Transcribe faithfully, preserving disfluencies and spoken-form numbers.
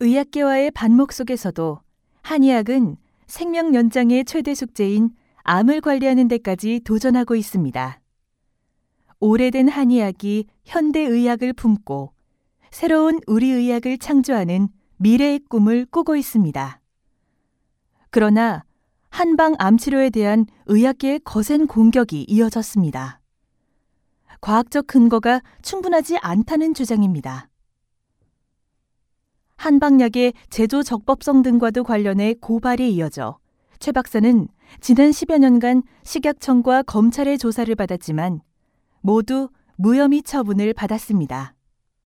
의학계와의 반목 속에서도 한의학은 생명 연장의 최대 숙제인 암을 관리하는 데까지 도전하고 있습니다. 오래된 한의학이 현대의학을 품고 새로운 우리의학을 창조하는 미래의 꿈을 꾸고 있습니다. 그러나 한방 암치료에 대한 의학계의 거센 공격이 이어졌습니다. 과학적 근거가 충분하지 않다는 주장입니다. 한방약의 제조 적법성 등과도 관련해 고발이 이어져 최 박사는 지난 십여 년간 식약청과 검찰의 조사를 받았지만 모두 무혐의 처분을 받았습니다.